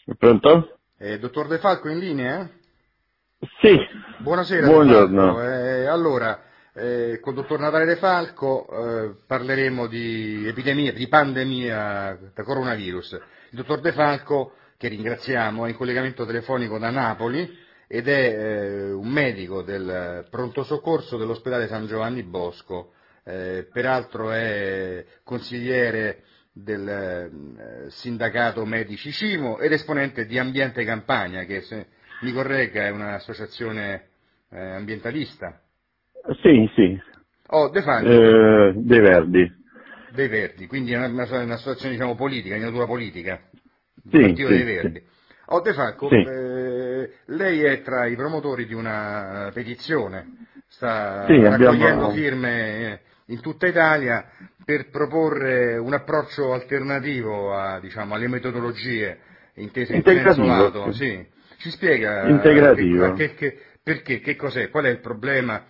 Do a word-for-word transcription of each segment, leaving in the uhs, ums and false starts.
Pronto? Eh, dottor De Falco in linea? Sì. Buonasera. Buongiorno. Eh, allora, eh, con il dottor Natale De Falco eh, parleremo di epidemia, di pandemia da coronavirus. Il dottor De Falco, che ringraziamo, è in collegamento telefonico da Napoli ed è eh, un medico del pronto soccorso dell'ospedale San Giovanni Bosco. Eh, peraltro è consigliere del eh, sindacato Medici Cimo ed esponente di Ambiente Campania, che se mi corregga è un'associazione eh, ambientalista. Sì, sì. Oh, De Falco, Eh, dei Verdi. dei Verdi, quindi è una, una, un'associazione diciamo politica, di natura politica, il Sì, Partito dei sì, Verdi. sì. Oh, De Falco, Sì, eh, lei è tra i promotori di una petizione, sì, sta raccogliendo abbiamo... firme in tutta Italia per proporre un approccio alternativo a, diciamo, alle metodologie intese in senso Integrativo, lato. sì. Sì. Ci spiega che, a Integrativo. che, che, perché, che cos'è, qual è il problema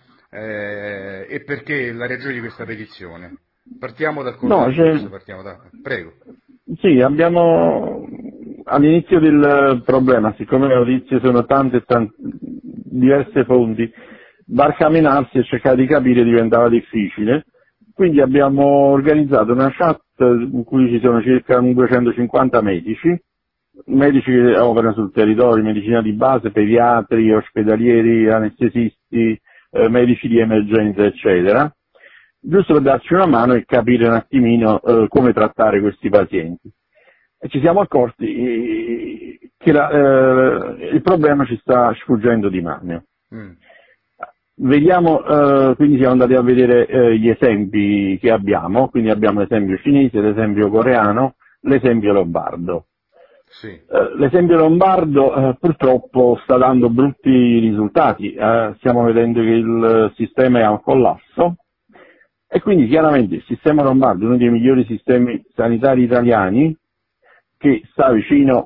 eh, e perché la ragione di questa petizione? Partiamo dal No, c'è... coronavirus, partiamo da... Prego. Sì, abbiamo... All'inizio del problema, siccome le notizie sono tante e tante, diverse fonti, barcamenarsi e cercare di capire diventava difficile, quindi abbiamo organizzato una chat in cui ci sono circa duecentocinquanta medici, medici che operano sul territorio, medicina di base, pediatri, ospedalieri, anestesisti, eh, medici di emergenza, eccetera, giusto per darci una mano e capire un attimino eh, come trattare questi pazienti. E ci siamo accorti eh, che la, eh, il problema ci sta sfuggendo di mano. Mm. Vediamo, eh, quindi siamo andati a vedere eh, gli esempi che abbiamo, quindi abbiamo l'esempio cinese, l'esempio coreano, l'esempio lombardo. Sì. Eh, l'esempio lombardo eh, purtroppo sta dando brutti risultati, eh, stiamo vedendo che il sistema è a un collasso e quindi chiaramente il sistema lombardo è uno dei migliori sistemi sanitari italiani che sta vicino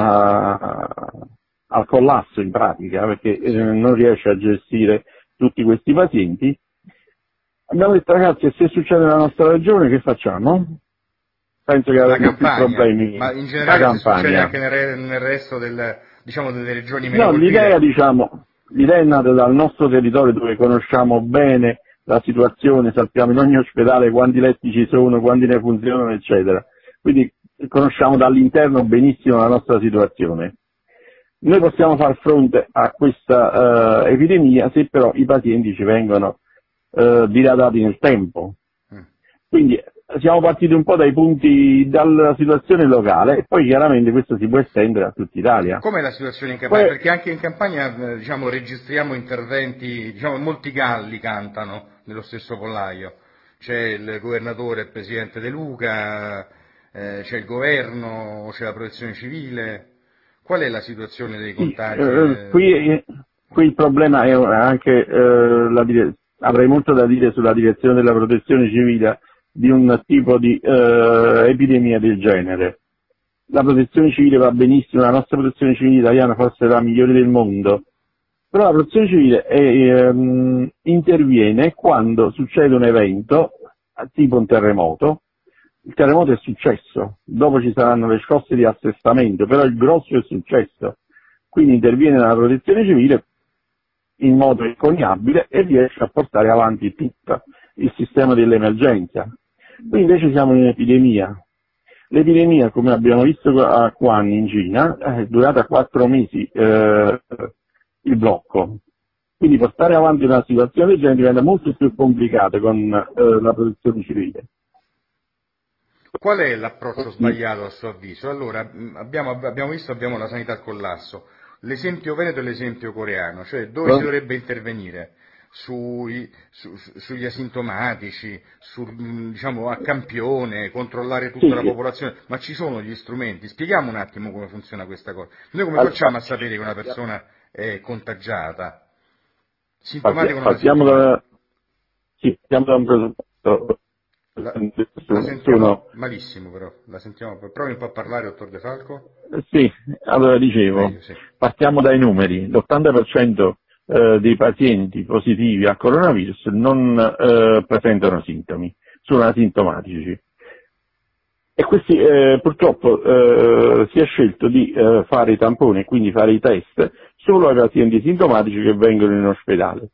a, al collasso in pratica perché eh, non riesce a gestire tutti questi pazienti. Abbiamo detto ragazzi, se succede nella nostra regione che facciamo? Penso che avremo più problemi. Ma in La generale se succede Campania. anche nel, re- nel resto del, diciamo, delle regioni meno No, colpite? l'idea, diciamo, l'idea è nata dal nostro territorio dove conosciamo bene la situazione, sappiamo in ogni ospedale quanti letti ci sono, quanti ne funzionano, eccetera. Quindi conosciamo dall'interno benissimo la nostra situazione. Noi possiamo far fronte a questa uh, epidemia se però i pazienti ci vengono uh, dilatati nel tempo. Mm. Quindi siamo partiti un po' dai punti, dalla situazione locale e poi chiaramente questo si può estendere a tutta Italia. Com'è la situazione in Campania? Poi, Perché anche in Campania eh, diciamo, registriamo interventi, diciamo, molti galli cantano nello stesso pollaio. C'è il governatore, il presidente De Luca, eh, c'è il governo, c'è la protezione civile. Qual è la situazione dei sì, contagi? eh, qui, qui il problema è anche, eh, la dire- avrei molto da dire sulla direzione della protezione civile di un tipo di eh, epidemia del genere. La protezione civile va benissimo, la nostra protezione civile italiana forse è la migliore del mondo, però la protezione civile è, ehm, interviene quando succede un evento, tipo un terremoto. Il terremoto è successo, dopo ci saranno le scosse di assestamento, però il grosso è successo, quindi interviene la protezione civile in modo inconiabile e riesce a portare avanti tutto il sistema dell'emergenza. Qui invece siamo in epidemia. L'epidemia, come abbiamo visto a Wuhan in Cina, è durata quattro mesi eh, il blocco. Quindi portare avanti una situazione del genere diventa molto più complicata con eh, la protezione civile. Qual è l'approccio sbagliato a suo avviso? Allora, abbiamo, abbiamo visto, abbiamo la sanità al collasso. L'esempio veneto e l'esempio coreano, cioè dove si dovrebbe intervenire? Sui, su, sugli asintomatici, su, diciamo, a campione, controllare tutta Sì, la popolazione, ma ci sono gli strumenti? Spieghiamo un attimo come funziona questa cosa. Noi come facciamo a sapere che una persona è contagiata? Sintomatico o non partiamo asintomatico? da, sì, partiamo da un presupposto. La, la sentiamo Sono, malissimo però, la sentiamo, provi un po' a parlare, dottor De Falco? sì, allora dicevo, Meglio, sì. partiamo dai numeri, l'ottanta per cento eh, dei pazienti positivi a coronavirus non eh, presentano sintomi, sono asintomatici. E questi eh, purtroppo eh, si è scelto di eh, fare i tamponi e quindi fare i test solo ai pazienti sintomatici che vengono in ospedale.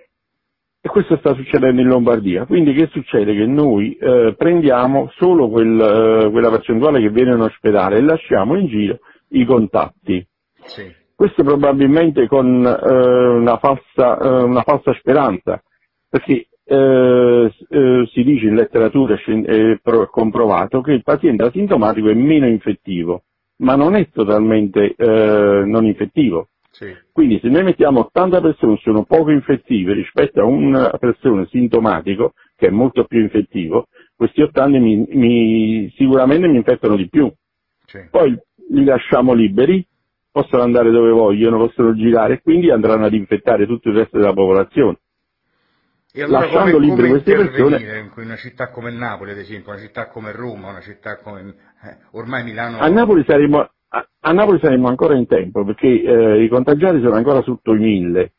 E questo sta succedendo in Lombardia. Quindi che succede? Che noi eh, prendiamo solo quel, eh, quella percentuale che viene in ospedale e lasciamo in giro i contatti. Sì. Questo probabilmente con eh, una, falsa, eh, una falsa speranza, perché eh, eh, si dice in letteratura è comprovato che il paziente asintomatico è meno infettivo, ma non è totalmente eh, non infettivo. Sì. Quindi se noi mettiamo ottanta persone che sono poco infettive rispetto a una persona sintomatico che è molto più infettivo, questi ottanta mi, mi, sicuramente mi infettano di più. Sì. Poi li lasciamo liberi, possono andare dove vogliono, possono girare e quindi andranno ad infettare tutto il resto della popolazione. E allora Lasciando come, libere come queste persone, in una città come Napoli, ad esempio, una città come Roma, una città come eh, ormai Milano... a Napoli saremo, a, a Napoli saremo ancora in tempo, perché eh, i contagiati sono ancora sotto i mille,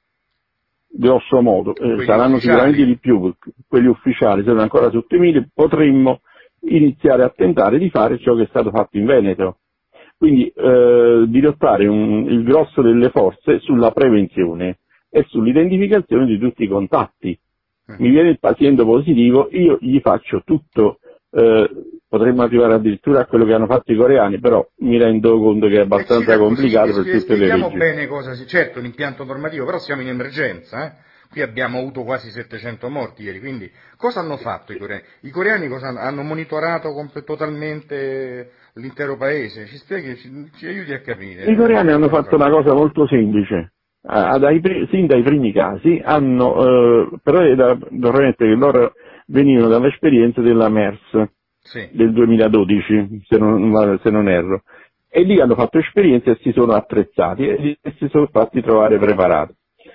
grosso modo, eh, saranno ufficiali. Sicuramente di più, quelli ufficiali sono ancora sotto i mille, potremmo iniziare a tentare di fare ciò che è stato fatto in Veneto. Quindi eh, dirottare un, il grosso delle forze sulla prevenzione e sull'identificazione di tutti i contatti. Mi viene il paziente positivo, io gli faccio tutto, eh, potremmo arrivare addirittura a quello che hanno fatto i coreani, però mi rendo conto che è abbastanza complicato per tutte le Spieghiamo leggi. bene cosa si... Certo, l'impianto normativo, però siamo in emergenza, eh? Qui abbiamo avuto quasi settecento morti ieri, quindi cosa hanno fatto i coreani? I coreani cosa hanno, hanno monitorato comp- totalmente l'intero paese? Ci spieghi, ci, ci aiuti a capire. I coreani hanno fatto una cosa molto semplice, ah, dai, sin dai primi casi hanno, eh, però è da, dovrei mettere che loro venivano dall'esperienza della MERS sì. del duemiladodici, se non, se non erro, e lì hanno fatto esperienze e si sono attrezzati e, e si sono fatti trovare preparati.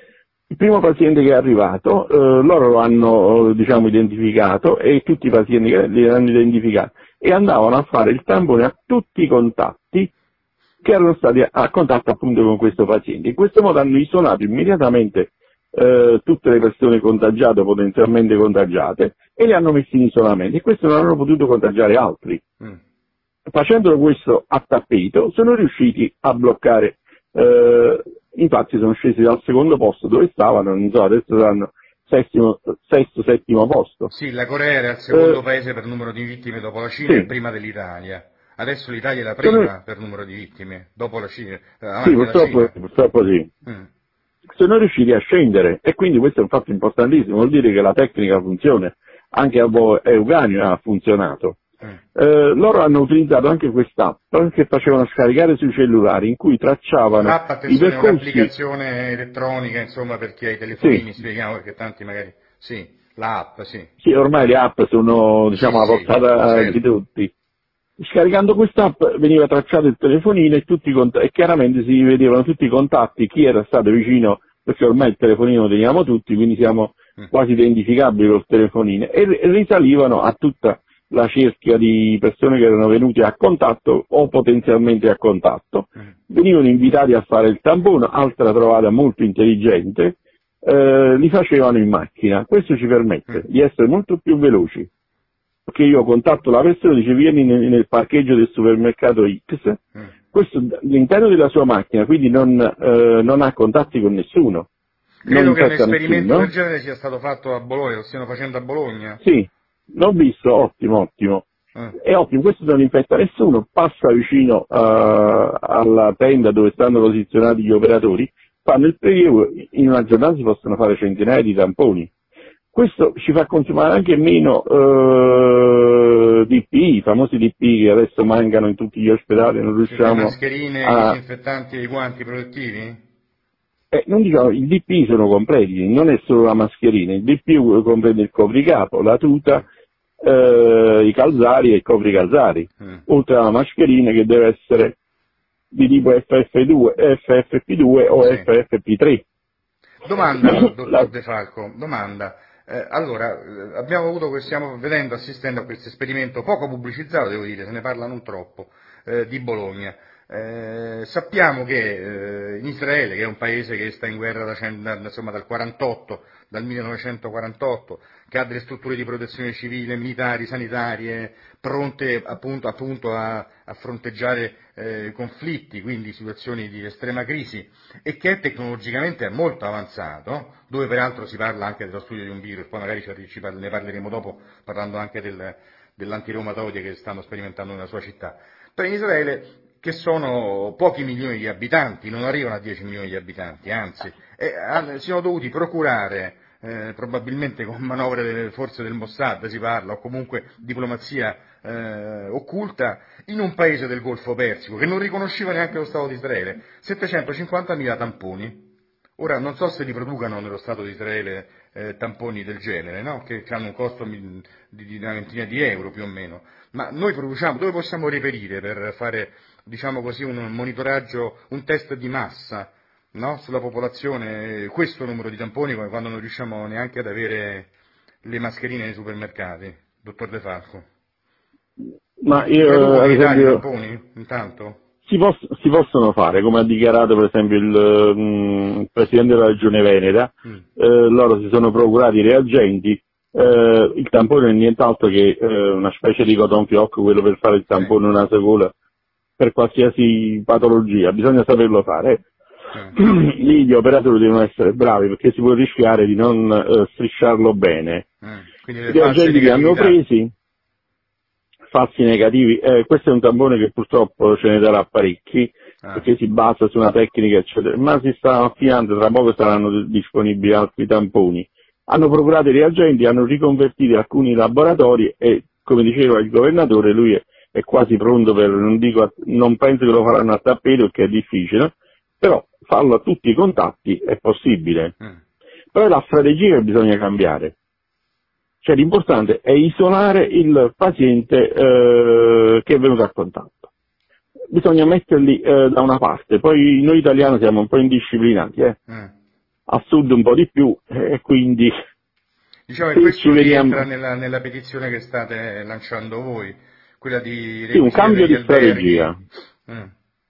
Il primo paziente che è arrivato, eh, loro lo hanno diciamo identificato e tutti i pazienti che li hanno identificato e andavano a fare il tampone a tutti i contatti che erano stati a contatto appunto con questo paziente. In questo modo hanno isolato immediatamente eh, tutte le persone contagiate o potenzialmente contagiate e le hanno messe in isolamento e questo non hanno potuto contagiare altri. Mm. Facendolo questo a tappeto sono riusciti a bloccare, eh, infatti sono scesi dal secondo posto dove stavano, non so, adesso saranno settimo, sesto, settimo posto. Sì, la Corea era il secondo eh, paese per numero di vittime dopo la Cina sì. e prima dell'Italia. Adesso l'Italia è la prima sono... per numero di vittime, dopo la Cina. Sì, purtroppo, la Cina. purtroppo sì. Mm. Sono riusciti a scendere e quindi questo è un fatto importantissimo, vuol dire che la tecnica funziona, anche a Euganeo ha funzionato. Mm. Eh, loro hanno utilizzato anche quest'app che facevano scaricare sui cellulari in cui tracciavano L'app, attenzione, i percorsi... è un'applicazione elettronica, insomma, per chi ha i telefonini, sì. Spieghiamo perché tanti magari... Sì, l'app, sì. Sì, ormai le app sono, diciamo, sì, a portata sì, certo. di tutti. Scaricando quest'app veniva tracciato il telefonino e, tutti i cont- e chiaramente si vedevano tutti i contatti, chi era stato vicino, perché ormai il telefonino lo teniamo tutti, quindi siamo mm. quasi identificabili col telefonino, e, e risalivano a tutta la cerchia di persone che erano venute a contatto o potenzialmente a contatto. Mm. Venivano invitati a fare il tampone, altra trovata molto intelligente, eh, li facevano in macchina. Questo ci permette mm. di essere molto più veloci. Perché io contatto la persona e dice vieni nel, nel parcheggio del supermercato X, mm. questo all'interno della sua macchina, quindi non, eh, non ha contatti con nessuno. Credo che un esperimento del genere sia stato fatto a Bologna, lo stiano facendo a Bologna. Sì, l'ho visto, ottimo, ottimo. Mm. È ottimo, questo non infetta nessuno, passa vicino uh, alla tenda dove stanno posizionati gli operatori, fanno il prelievo, in una giornata si possono fare centinaia di tamponi. Questo ci fa consumare anche meno eh, D P I, i famosi D P I che adesso mancano in tutti gli ospedali, non riusciamo le mascherine, a... i disinfettanti e i guanti protettivi? Eh, non diciamo, i D P I sono completi, non è solo la mascherina, il D P I comprende il copricapo, la tuta, eh, i calzari e i copricalzari, mm. oltre alla mascherina che deve essere di tipo F F due, F F P due o sì. F F P tre. Domanda, dottor la... De Falco, domanda. Eh, allora, eh, abbiamo avuto, stiamo vedendo, assistendo a questo esperimento poco pubblicizzato, devo dire, se ne parla non troppo, eh, di Bologna. Eh, sappiamo che eh, in Israele, che è un paese che sta in guerra da, insomma, dal quarantotto, dal millenovecentoquarantotto, che ha delle strutture di protezione civile, militari, sanitarie, pronte appunto, appunto a, a fronteggiare eh, conflitti, quindi situazioni di estrema crisi, e che tecnologicamente è molto avanzato, dove peraltro si parla anche dello studio di un virus, poi magari ci, ci parla, ne parleremo dopo parlando anche del, dell'antireumatoide che stanno sperimentando nella sua città. Però in Israele, che sono pochi milioni di abitanti, non arrivano a dieci milioni di abitanti, anzi, e hanno, si sono dovuti procurare, eh, probabilmente con manovre delle forze del Mossad si parla, o comunque diplomazia eh, occulta, in un paese del Golfo Persico, che non riconosceva neanche lo Stato di Israele, settecentocinquantamila tamponi. Ora, non so se li producano nello Stato di Israele eh, tamponi del genere, no? Che hanno un costo di, di una ventina di euro più o meno, ma noi produciamo, dove possiamo reperire per fare, diciamo così, un monitoraggio, un test di massa, no? Sulla popolazione, questo numero di tamponi, come quando non riusciamo neanche ad avere le mascherine nei supermercati, dottor De Falco? Ma Si io, producono ad in Italia i esempio, tamponi, intanto? si, poss- si possono fare, come ha dichiarato per esempio il, mm, il Presidente della Regione Veneta, Mm. eh, loro si sono procurati i reagenti, eh, il tampone è nient'altro che eh, una specie di cotton fioc, quello per fare il tampone una secola, per qualsiasi patologia, bisogna saperlo fare. Mm. Lì gli operatori devono essere bravi perché si può rischiare di non eh, strisciarlo bene. Mm. Quindi I le false reagenti li hanno negatività. presi, falsi negativi, eh, questo è un tampone che purtroppo ce ne darà parecchi, Ah. perché si basa su una tecnica eccetera, ma si sta affinando, tra poco saranno disponibili altri tamponi. Hanno procurato i reagenti, hanno riconvertito alcuni laboratori e, come diceva il governatore, lui è, è quasi pronto per, non dico, non penso che lo faranno a tappeto perché è difficile, però farlo a tutti i contatti è possibile. Mm. Però è la strategia che bisogna cambiare. Cioè l'importante è isolare il paziente eh, che è venuto a contatto. Bisogna metterli eh, da una parte, poi noi italiani siamo un po' indisciplinati, eh? Mm. A sud un po' di più, e eh, quindi Diciamo che se questo ci veniamo... rientra nella, nella petizione che state lanciando voi, quella di Sì, un cambio requisire di gli alberghi. strategia, Mm.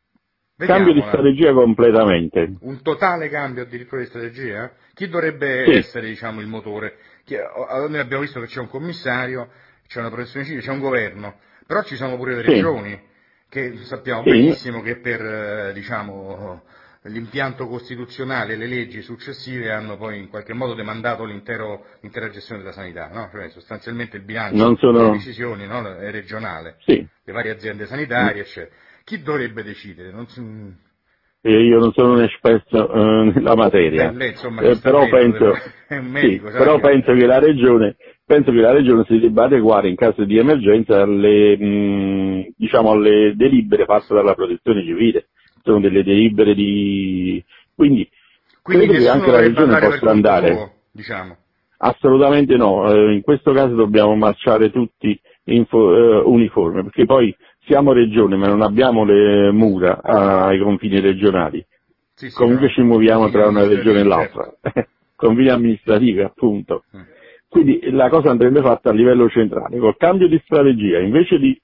cambio di Vediamola. strategia completamente. Un totale cambio addirittura di strategia? Chi dovrebbe Sì. essere, diciamo, il motore? Chi- allora, noi abbiamo visto che c'è un commissario, c'è una protezione civile, c'è un governo, però ci sono pure le Sì. regioni, che sappiamo Sì. benissimo che per, eh, diciamo, l'impianto costituzionale e le leggi successive hanno poi in qualche modo demandato l'intero, l'intera gestione della sanità, no? Cioè sostanzialmente il bilancio Non sono... delle decisioni, no? È regionale, Sì. le varie aziende sanitarie, eccetera. Chi dovrebbe decidere? Non si... Eh, Io non sono un esperto eh, nella materia, Beh, lei insomma ci eh, sta però, dentro, penso, deve- è un medico, sì, sa però che- penso che la regione, penso che la regione si debba adeguare in caso di emergenza alle, mh, diciamo, alle delibere fatte dalla protezione civile. Sono delle delibere di... Quindi, Quindi credo che nessuno anche la dovrebbe regione andare per possa conto andare. suo, diciamo. Assolutamente no, eh, in questo caso dobbiamo marciare tutti in fo- eh, uniforme, perché poi siamo regione ma non abbiamo le mura ah, ai confini regionali, Sì, sì, comunque no, ci muoviamo confini tra una regione e amministrativi, l'altra, confini amministrativi appunto. certo. Mm. Quindi la cosa andrebbe fatta a livello centrale, col cambio di strategia, invece di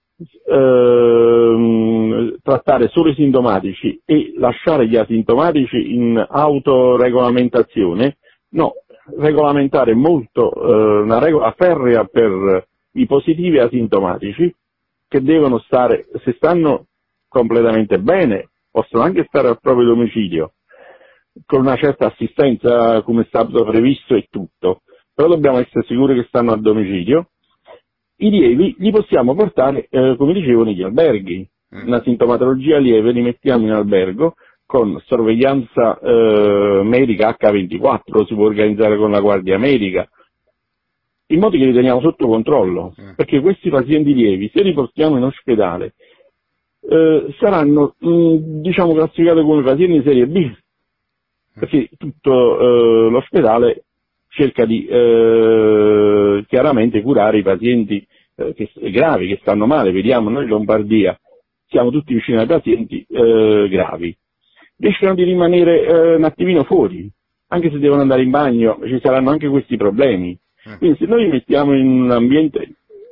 ehm, trattare solo i sintomatici e lasciare gli asintomatici in autoregolamentazione, no, regolamentare molto, eh, una regola ferrea per i positivi asintomatici che devono stare, se stanno completamente bene, possono anche stare al proprio domicilio, con una certa assistenza come è stato previsto e tutto, però dobbiamo essere sicuri che stanno a domicilio. I lievi li possiamo portare, eh, come dicevo, negli alberghi. Mm. Una sintomatologia lieve li mettiamo in albergo con sorveglianza eh, medica acca ventiquattro, si può organizzare con la guardia medica, in modo che li teniamo sotto controllo, Mm. perché questi pazienti lievi, se li portiamo in ospedale, eh, saranno, mh, diciamo, classificati come pazienti di serie B, perché tutto eh, l'ospedale cerca di eh, chiaramente curare i pazienti eh, che, gravi, che stanno male. Vediamo, noi in Lombardia siamo tutti vicini ai pazienti eh, gravi, rischiano di rimanere eh, un attimino fuori, anche se devono andare in bagno ci saranno anche questi problemi. Mm. Quindi se noi li mettiamo in un ambiente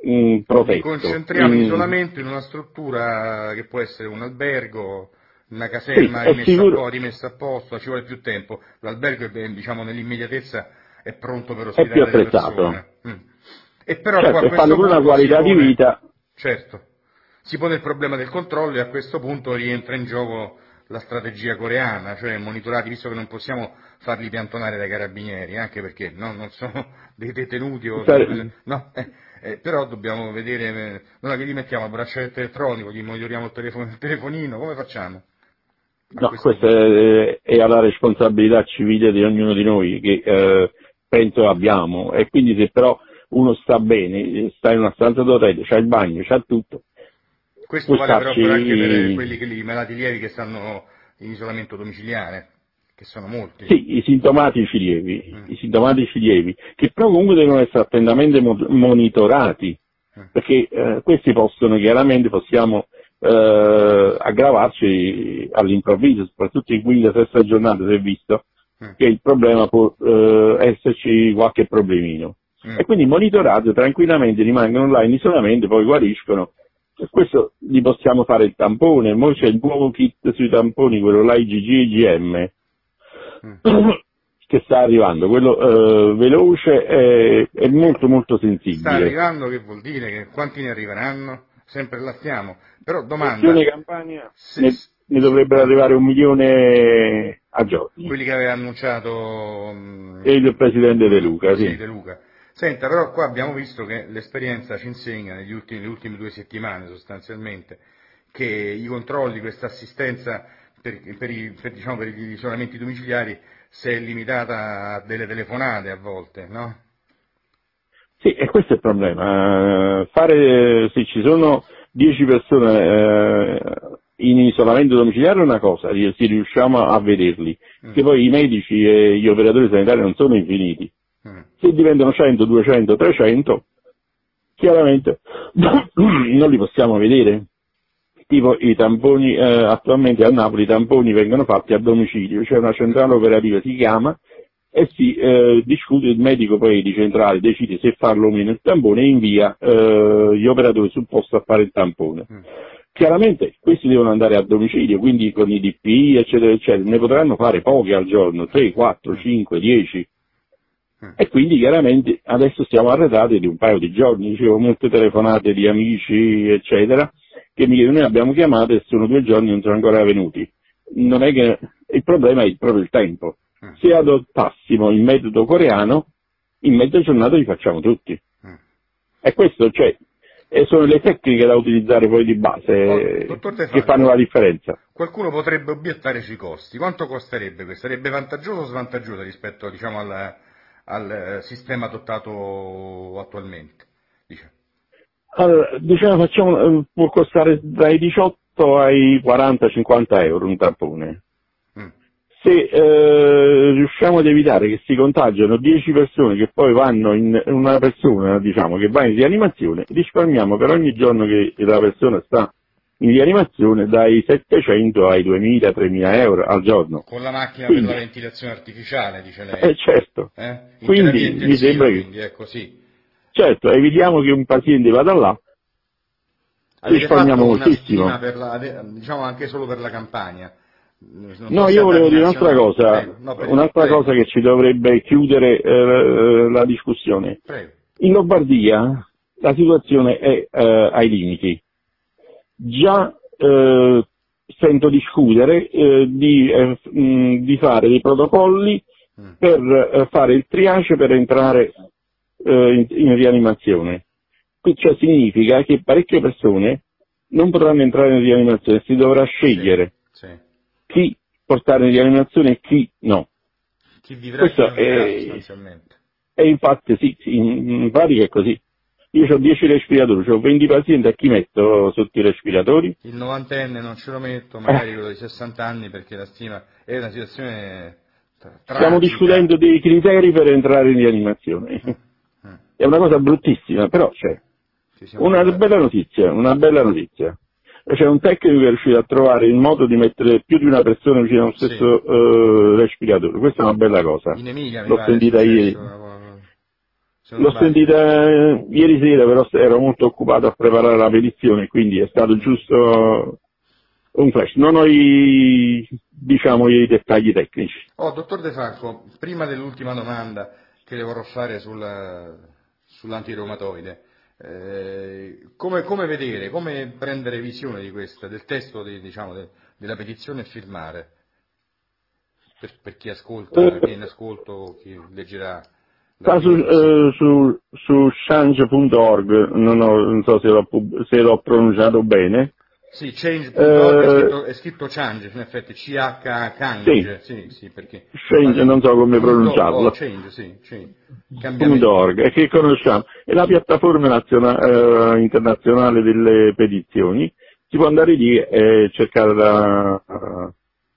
mh, protetto. Concentriamo in... l'isolamento in una struttura che può essere un albergo, una caserma sì, rimessa, sicuro... a po', rimessa a posto, ci vuole più tempo. L'albergo è, diciamo, nell'immediatezza è pronto per è più ospitare delle attrezzato. persone. Mm. E però Certo, qua a e fanno questo pure una punto si qualità pone, di vita. certo, si pone il problema del controllo e a questo punto rientra in gioco la strategia coreana, cioè monitorati, visto che non possiamo farli piantonare dai carabinieri, anche perché no, non sono dei detenuti o dei, no, eh, eh, però dobbiamo vedere, eh, noi che gli mettiamo il braccialetto elettronico, gli monitoriamo il, telefono, il telefonino, come facciamo? A No, questo questa punto. è, è alla responsabilità civile di ognuno di noi che eh, penso abbiamo, e quindi se però uno sta bene, sta in una stanza d'hotel, c'ha il bagno, c'ha tutto. Questo vale però per anche per starci... quelli che i malati lievi che stanno in isolamento domiciliare, che sono molti. Sì, i sintomatici lievi, Mm. i sintomatici lievi, che però comunque devono essere attentamente mo- monitorati, Mm. perché eh, questi possono chiaramente, possiamo eh, aggravarci all'improvviso, soprattutto in quinta, sesta giornata si è visto Mm. che il problema può eh, esserci qualche problemino. Mm. E quindi monitorati tranquillamente, rimangono là in isolamento, poi guariscono. E questo gli possiamo fare il tampone, ora c'è il nuovo kit sui tamponi, quello là I G G e I G M, Mm. che sta arrivando, quello eh, veloce e, e molto molto sensibile. Sta arrivando, che vuol dire? Che quanti ne arriveranno? Sempre là stiamo. Però domanda... Regione Campania se, ne, ne dovrebbero eh, arrivare un milione a giorni. quelli che aveva annunciato mh, E il Presidente De Luca, sì, sì. De Luca. Senta, però qua abbiamo visto che l'esperienza ci insegna, negli ultimi, nelle ultime due settimane sostanzialmente, che i controlli, questa assistenza per, per, i, per, diciamo, per gli isolamenti domiciliari si è limitata a delle telefonate a volte, no? Sì, e questo è il problema. Fare, se ci sono dieci persone eh, in isolamento domiciliare è una cosa, se riusciamo a vederli, Mm. che poi i medici e gli operatori sanitari non sono infiniti. Mm. Se diventano cento, duecento, trecento, chiaramente non li possiamo vedere. Tipo i tamponi, eh, attualmente a Napoli i tamponi vengono fatti a domicilio, c'è una centrale operativa, si chiama, e si eh, discute, il medico poi di centrale decide se farlo o meno il tampone e invia eh, gli operatori sul posto a fare il tampone. Mm. Chiaramente questi devono andare a domicilio, quindi con i D P I eccetera eccetera, ne potranno fare pochi al giorno, tre, quattro, cinque, dieci. E quindi chiaramente adesso stiamo arretrati di un paio di giorni, dicevo, molte telefonate di amici eccetera, che mi chiedono, noi abbiamo chiamato e sono due giorni e non sono ancora venuti. Non è che il problema è proprio il tempo. Se adottassimo il metodo coreano, in mezza giornata li facciamo tutti. E questo, cioè, e sono le tecniche da utilizzare poi di base Oh, dottor De che Falco, fanno la differenza. qualcuno potrebbe obiettare sui costi. Quanto costerebbe questo? Sarebbe vantaggioso o svantaggioso rispetto, diciamo, al, al sistema adottato attualmente? Dice. Allora, diciamo, facciamo, può costare dai diciotto ai quaranta cinquanta euro un tampone. Mm. Se eh, riusciamo ad evitare che si contagiano dieci persone che poi vanno in una persona, diciamo, che va in rianimazione, risparmiamo per ogni giorno che la persona sta in rianimazione dai settecento ai duemila tremila euro al giorno. Con la macchina quindi, per la ventilazione artificiale, dice lei. Eh certo. Eh? In Quindi terapia intensiva, mi sembra che, quindi è così. certo, evitiamo che un paziente vada là, Avete risparmiamo fatto una moltissimo. stima per la, diciamo anche solo per la campagna? Non No, so se io a volevo dati dire un'altra nazionali. cosa, Prego. No, prego, un'altra prego. cosa che ci dovrebbe chiudere eh, la discussione. Prego. In Lombardia la situazione è eh, ai limiti. Già eh, sento discutere eh, di, eh, mh, di fare dei protocolli Mm. per eh, fare il triage per entrare eh, in, in rianimazione. Qui ciò significa che parecchie persone non potranno entrare in rianimazione, si dovrà scegliere Sì, sì. chi portare in rianimazione e chi no. Chi vivrà e chi Questo non vivrà, è, sostanzialmente. e infatti sì, sì, in, in pratica è così. Io ho dieci respiratori, ho venti pazienti, a chi metto sotto i respiratori? Il novantenne non ce lo metto, magari quello di sessanta anni, perché la stima è una situazione tra- tragica. Stiamo discutendo dei criteri per entrare in rianimazione. Mm. È una cosa bruttissima, però c'è. Ci siamo Una trovati. bella notizia, una bella notizia. C'è un tecnico che è riuscito a trovare il modo di mettere più di una persona vicino allo Sì. stesso eh, respiratore. Questa è una bella cosa. In Emilia mi L'ho pare è sentita successo ieri. una cosa- L'ho sentita eh, ieri sera, però ero molto occupato a preparare la petizione, quindi è stato giusto un flash. Non ho i, diciamo, i dettagli tecnici. Oh, dottor De Falco, prima dell'ultima domanda che le vorrò fare sulla, sull'antireumatoide, eh, come, come vedere, come prendere visione di questa, del testo di, diciamo, de, della petizione e firmare? Per, per chi ascolta, chi è in ascolto, chi leggerà. Sta su, uh, su, su change punto org, non, non so se l'ho, se l'ho pronunciato bene. Sì, change punto org uh, è, scritto, è scritto change, in effetti, C H Change, sì, sì, sì, perché... Change, non so come pronunciarlo. Oh, change, sì, sì. .org, e che conosciamo, è la piattaforma nazionale, uh, internazionale delle petizioni. Si può andare lì e cercare la... Uh,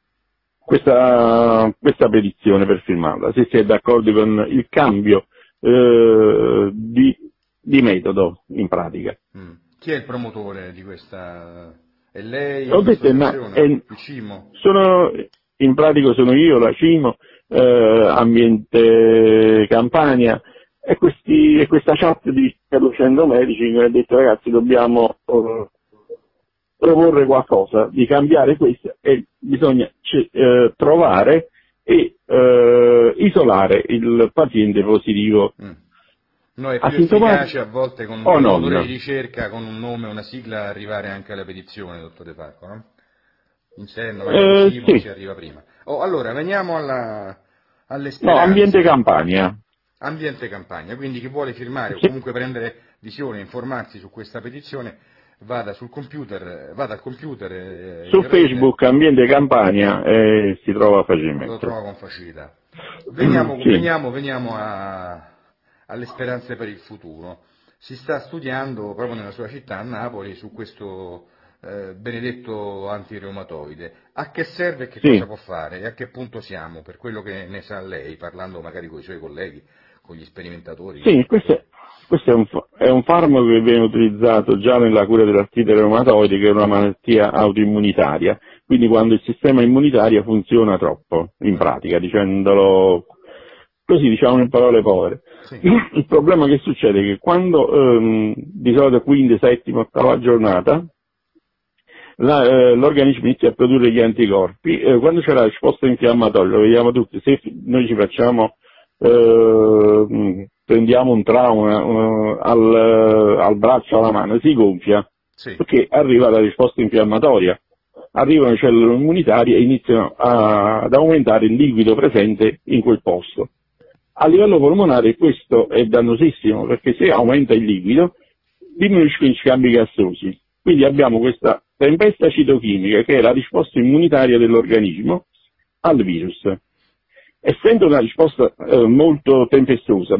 Questa, questa petizione per firmarla, se si è d'accordo con il cambio eh, di, di metodo in pratica. Mm. Chi è il promotore di questa? È lei? Ho detto, ma, è, il Cimo? Sono, in pratica sono io, la Cimo, eh, Ambiente Campania e, questi, e questa chat di Lucendo Medici che ha detto ragazzi dobbiamo eh, proporre qualcosa, di cambiare questo e bisogna eh, trovare e eh, isolare il paziente positivo. Mm. No, è più efficace a volte con un promotore di ricerca, con un nome, una sigla, arrivare anche alla petizione, dottor De Falco, no? In sé non eh, sì. si arriva prima. Oh, allora, veniamo alla, alle speranze. No, Ambiente Campania. Ambiente Campania, quindi chi vuole firmare o comunque prendere visione, informarsi su questa petizione, vada sul computer, vada al computer. Eh, su Facebook rete, Ambiente Campania e eh, si trova facilmente. Lo trova con facilità. Veniamo, sì. veniamo, veniamo a, alle speranze per il futuro. Si sta studiando proprio nella sua città, a Napoli, su questo eh, benedetto antireumatoide. A che serve e che sì. cosa può fare? E a che punto siamo, per quello che ne sa lei, parlando magari con i suoi colleghi, con gli sperimentatori? Sì, questo è... Questo è un, è un farmaco che viene utilizzato già nella cura dell'artrite reumatoide, che è una malattia autoimmunitaria, quindi quando il sistema immunitario funziona troppo, in pratica, dicendolo così, diciamo in parole povere. Sì. Il problema che succede è che quando, ehm, di solito quinta, settima, ottava giornata, la, eh, l'organismo inizia a produrre gli anticorpi, eh, quando c'è la risposta infiammatoria, lo vediamo tutti, se noi ci facciamo... Eh, prendiamo un trauma uh, al, al braccio, alla mano, si gonfia, sì. perché arriva la risposta infiammatoria, arrivano le cellule immunitarie e iniziano a, ad aumentare il liquido presente in quel posto. A livello polmonare questo è dannosissimo, perché se aumenta il liquido diminuiscono i scambi gassosi, quindi abbiamo questa tempesta citochimica che è la risposta immunitaria dell'organismo al virus. Essendo una risposta eh, molto tempestosa,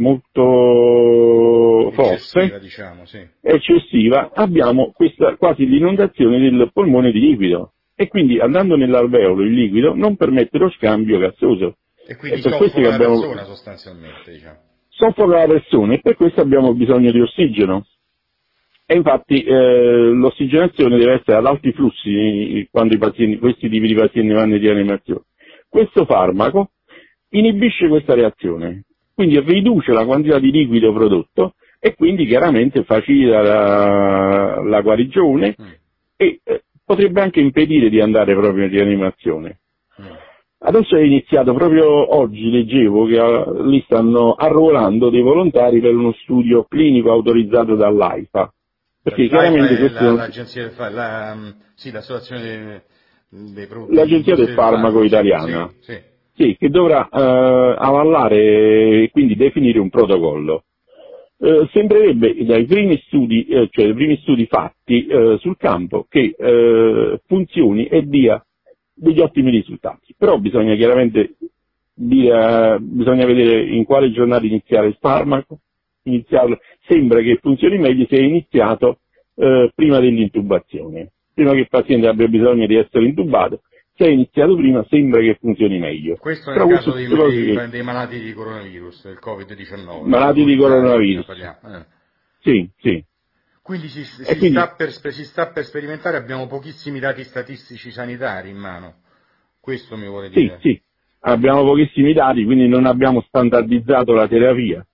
molto eccessiva, forte, diciamo, sì. eccessiva, abbiamo questa quasi l'inondazione del polmone di liquido e quindi andando nell'alveolo il liquido non permette lo scambio gassoso. E quindi soffoca la abbiamo... persona sostanzialmente, diciamo. Soffoca la persona e per questo abbiamo bisogno di ossigeno. E infatti eh, l'ossigenazione deve essere ad alti flussi quando i pazienti, questi tipi di pazienti vanno in rianimazione. Questo farmaco inibisce questa reazione, quindi riduce la quantità di liquido prodotto e quindi chiaramente facilita la, la guarigione mm. e eh, potrebbe anche impedire di andare proprio in rianimazione. Mm. Adesso è iniziato, proprio oggi leggevo che uh, lì stanno arruolando dei volontari per uno studio clinico autorizzato dall'AIFA. Perché chiaramente questo la, l'agenzia del fa, la, sì, l'associazione dei, dei produtti l'agenzia del farmaco italiana. Sì, sì. Sì, che dovrà eh, avallare e quindi definire un protocollo. Eh, sembrerebbe dai primi studi, eh, cioè dai primi studi fatti eh, sul campo che eh, funzioni e dia degli ottimi risultati. Però bisogna chiaramente dire, eh, bisogna vedere in quale giornata iniziare il farmaco, iniziarlo. Sembra che funzioni meglio se è iniziato eh, prima dell'intubazione, prima che il paziente abbia bisogno di essere intubato. Se è iniziato prima sembra che funzioni meglio. Questo nel caso dei, dei, dei malati di coronavirus, del covid diciannove. Malati di coronavirus. Eh. Sì, sì. Quindi si, si, quindi sta per, si sta per sperimentare, abbiamo pochissimi dati statistici sanitari in mano. Questo mi vuole dire? Sì, sì. Abbiamo pochissimi dati, quindi non abbiamo standardizzato la terapia.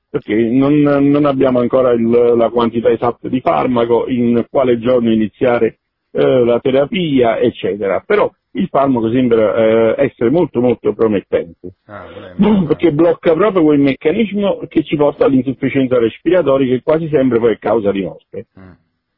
perché non, non abbiamo ancora il, la quantità esatta di farmaco, in quale giorno iniziare eh, la terapia, eccetera. Però il farmaco sembra eh, essere molto molto promettente, ah, beh, perché blocca proprio quel meccanismo che ci porta all'insufficienza respiratoria, che quasi sempre poi è causa di morte. Mm.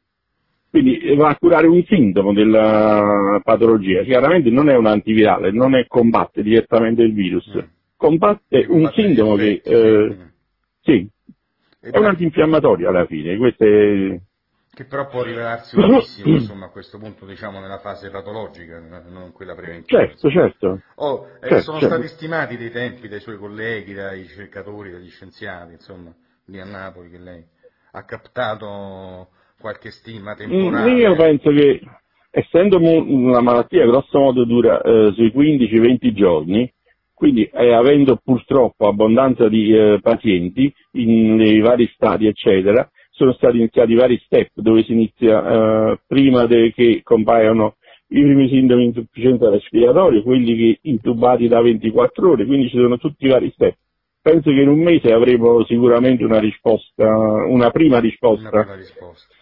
Quindi va a curare un sintomo della patologia. Chiaramente non è un antivirale, non è combatte direttamente il virus, mm. combatte, combatte un sintomo effetti, che eh, sì, sì è un antinfiammatorio alla fine. Questo è... Che però può rivelarsi utilissimo, insomma, a questo punto, diciamo, nella fase patologica, non quella preventiva. Certo, certo. Oh, eh, certo sono certo. stati stimati dei tempi dai suoi colleghi, dai ricercatori, dagli scienziati, insomma, lì a Napoli, che lei ha captato qualche stima temporale? Io penso che, essendo una malattia grosso modo dura eh, sui quindici venti giorni, quindi eh, avendo purtroppo abbondanza di eh, pazienti in, nei vari stadi, eccetera, sono stati iniziati vari step dove si inizia eh, prima de, che compaiono i primi sintomi di insufficienza respiratoria, quelli che intubati da ventiquattro ore, quindi ci sono tutti i vari step. Penso che in un mese avremo sicuramente una risposta, una prima risposta, una prima risposta.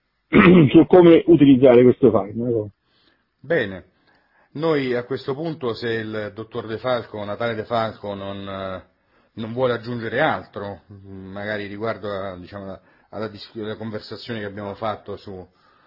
su come utilizzare questo farmaco. Bene, noi a questo punto, se il dottor De Falco, Natale De Falco, non, non vuole aggiungere altro, magari riguardo a, diciamo, alla, alla conversazione che abbiamo fatto su,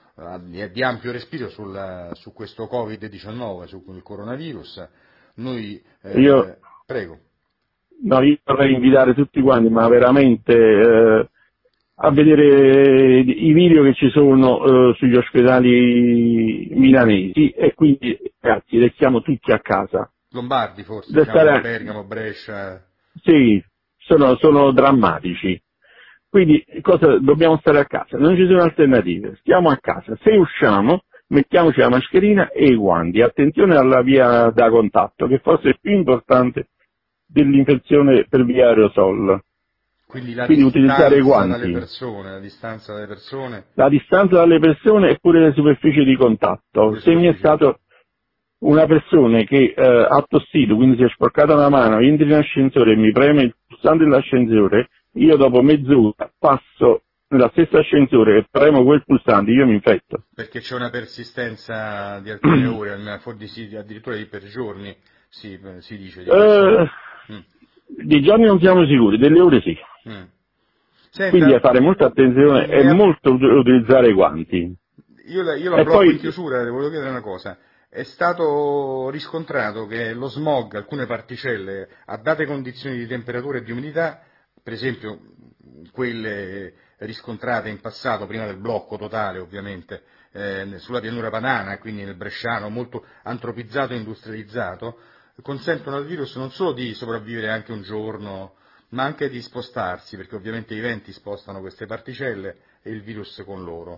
di ampio respiro sul, su questo covid diciannove, su il coronavirus, noi eh, io, prego. No, io vorrei invitare tutti quanti, ma veramente eh, a vedere i video che ci sono eh, sugli ospedali milanesi, e quindi ragazzi restiamo tutti a casa. Lombardi forse, diciamo, stare... Bergamo, Brescia. Sì, sono, sono drammatici. Quindi cosa, dobbiamo stare a casa, non ci sono alternative, stiamo a casa. Se usciamo, mettiamoci la mascherina e i guanti, attenzione alla via da contatto, che forse è più importante dell'infezione per via aerosol. Quindi la Quindi distanza utilizzare i guanti. dalle persone, la distanza dalle persone. La distanza dalle persone e pure le superfici di contatto. Se mi è stato una persona che eh, ha tossito, quindi si è sporcata la mano, entra in ascensore e mi preme il pulsante dell'ascensore, io dopo mezz'ora passo nella stessa ascensore e premo quel pulsante, io mi infetto. Perché c'è una persistenza di alcune ore, addirittura per giorni, si, si dice. Di eh, mm. Di giorni non siamo sicuri, delle ore sì. Mm. Senta, quindi a fare molta attenzione e ha... molto utilizzare i guanti. Io la, io la blocco poi... in chiusura, le volevo chiedere una cosa. È stato riscontrato che lo smog, alcune particelle, a date condizioni di temperatura e di umidità, per esempio quelle riscontrate in passato, prima del blocco totale ovviamente, eh, sulla pianura padana, quindi nel bresciano, molto antropizzato e industrializzato, consentono al virus non solo di sopravvivere anche un giorno, ma anche di spostarsi, perché ovviamente i venti spostano queste particelle e il virus con loro.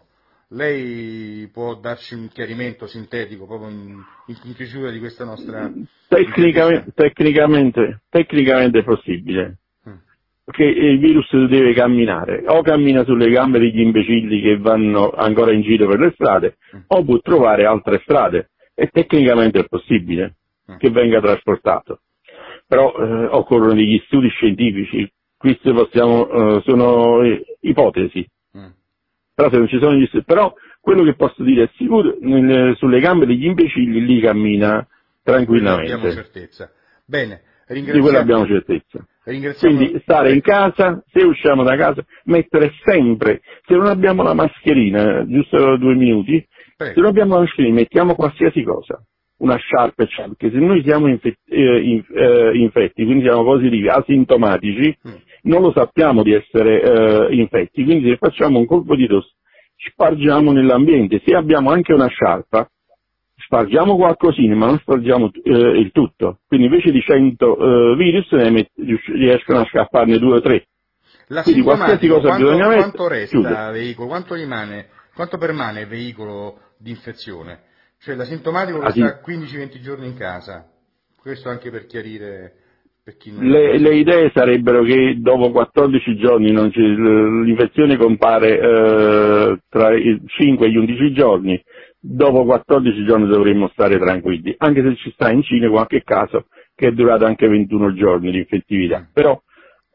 Lei può darci un chiarimento sintetico proprio in, in chiusura di questa nostra... Tecnicamente, tecnicamente, tecnicamente è possibile, mm. perché il virus deve camminare, o cammina sulle gambe degli imbecilli che vanno ancora in giro per le strade, mm. o può trovare altre strade, e tecnicamente è possibile mm. che venga trasportato. Però eh, occorrono degli studi scientifici, queste possiamo, eh, sono ipotesi. Mm. Però se non ci sono gli studi, però quello che posso dire è sicuro, nel, sulle gambe degli imbecilli lì cammina tranquillamente. Abbiamo certezza. Bene, di quello abbiamo certezza. Quindi stare in casa, se usciamo da casa, mettere sempre, se non abbiamo la mascherina, giusto due minuti, Prego. se non abbiamo la mascherina mettiamo qualsiasi cosa, una sciarpa, eccetera, perché se noi siamo infetti, eh, inf, eh, infetti, quindi siamo positivi, asintomatici, mm. non lo sappiamo di essere eh, infetti, quindi se facciamo un colpo di tosse, spargiamo nell'ambiente. Se abbiamo anche una sciarpa, spargiamo qualcosina, ma non spargiamo eh, il tutto. Quindi invece di cento eh, virus ne met- riescono a scapparne due o tre. La quindi qualsiasi cosa quanto, bisogna mettere. Quanto resta veicolo? Quanto rimane? Quanto permane veicolo di infezione? Cioè l'asintomatico che sta quindici venti giorni in casa. Questo anche per chiarire per chi non le, le idee sarebbero che dopo quattordici giorni non ci, l'infezione compare eh, tra i cinque e gli undici giorni. Dopo quattordici giorni dovremmo stare tranquilli, anche se ci sta in Cina qualche caso che è durato anche ventuno giorni di infettività, però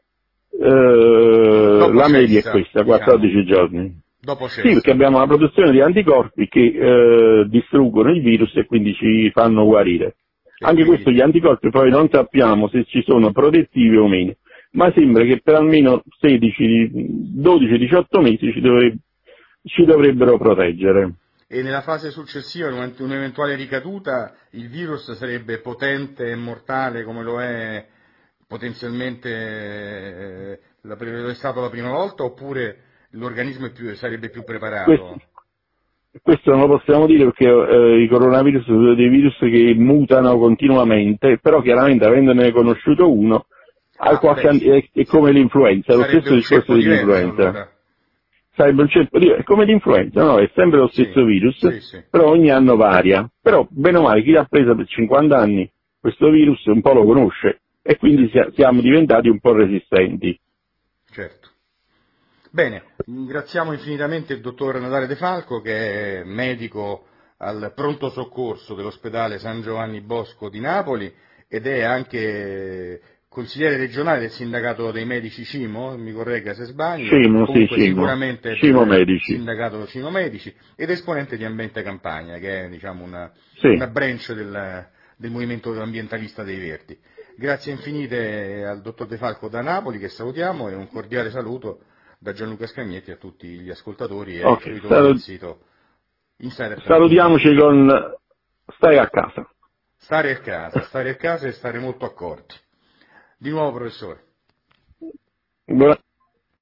eh, la media è questa, quattordici diciamo. giorni. Dopo sì, perché abbiamo la produzione di anticorpi che eh, distruggono il virus e quindi ci fanno guarire. E Anche quindi... questo, gli anticorpi poi non sappiamo se ci sono protettivi o meno, ma sembra che per almeno sedici, dodici, diciotto mesi ci, dovrebbe, ci dovrebbero proteggere. E nella fase successiva, un'eventuale ricaduta, il virus sarebbe potente e mortale come lo è potenzialmente eh, la, lo è stato la prima volta, oppure l'organismo è più, sarebbe più preparato? Questo, questo non lo possiamo dire perché eh, i coronavirus sono dei virus che mutano continuamente, però chiaramente avendone conosciuto uno, ah, qualche beh, è, è come l'influenza, lo stesso discorso dell'influenza. Allora. Sarebbe un certo, è come l'influenza, no? È sempre lo stesso sì, virus, sì, sì. Però ogni anno varia. Però, bene o male, chi l'ha presa per cinquanta anni, questo virus un po' lo conosce e quindi certo. siamo diventati un po' resistenti. Certo. Bene, ringraziamo infinitamente il dottor Natale De Falco, che è medico al pronto soccorso dell'ospedale San Giovanni Bosco di Napoli ed è anche consigliere regionale del sindacato dei medici Cimo, mi corregga se sbaglio, Cimo, comunque sì, sicuramente Cimo del Medici. sindacato Cimo Medici ed esponente di Ambiente Campagna, che è diciamo una, sì. una branch del, del movimento ambientalista dei Verdi. Grazie infinite al dottor De Falco da Napoli, che salutiamo, e un cordiale saluto da Gianluca Scagnetti a tutti gli ascoltatori e okay, ai fruitori salut- del sito Insider. Salutiamoci con stai a casa. Stare a casa, stare a casa e stare molto accorti. Di nuovo, professore. Buona